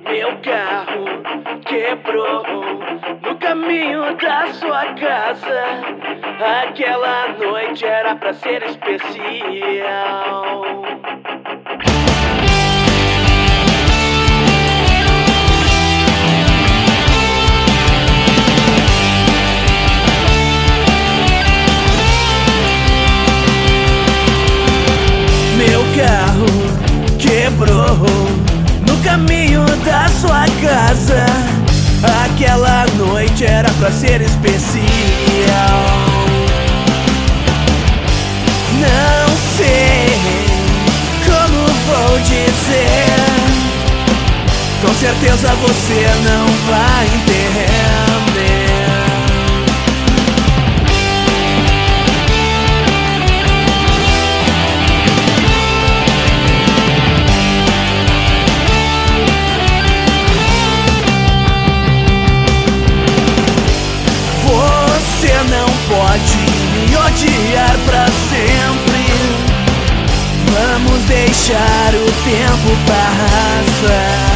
Meu carro quebrou no caminho da sua casa. Aquela noite era pra ser especial. Meu carro quebrou no caminho da sua casa. Aquela noite era pra ser especial. Não sei como vou dizer, com certeza você não vai entender. Você não pode me odiar pra sempre. Vamos deixar o tempo passar.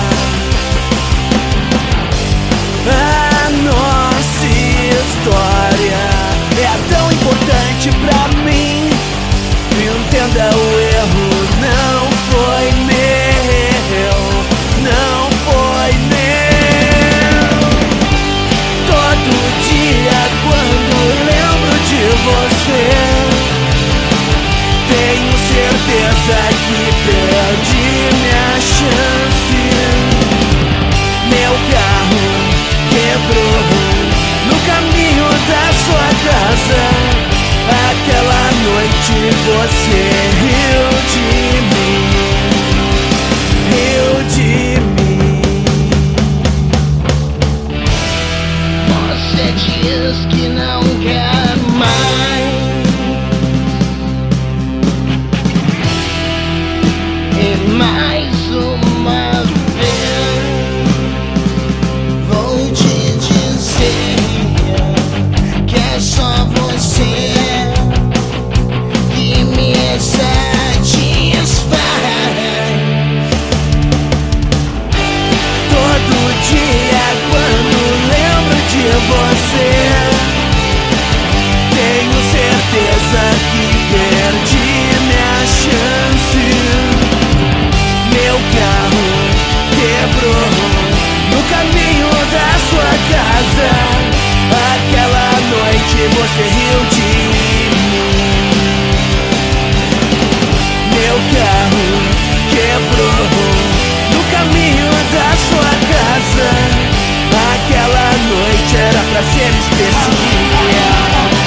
A nossa história é tão importante pra mim. Entenda o erro, não foi meu, não foi meu. Todo dia quando lembro de você, tenho certeza que perdi minha chance. Meu carro quebrou no caminho da sua casa. Aquela noite você riu de mim, riu de mim. Você diz que não quer mais, e mais uma vez vou te dizer que é só você que me satisfaz. Todo dia quando lembro de você, tenho certeza que perdi minha chance. Meu carro quebrou no caminho da sua casa. Aquela noite você riu de mim. Meu carro quebrou no caminho da sua casa. Aquela noite era pra ser especial.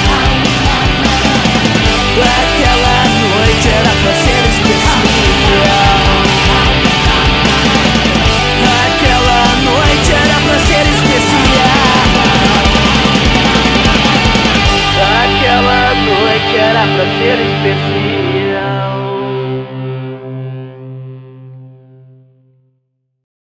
Aquela noite era pra ser especial. Aquela noite era pra ser especial. Aquela noite era pra ser especial.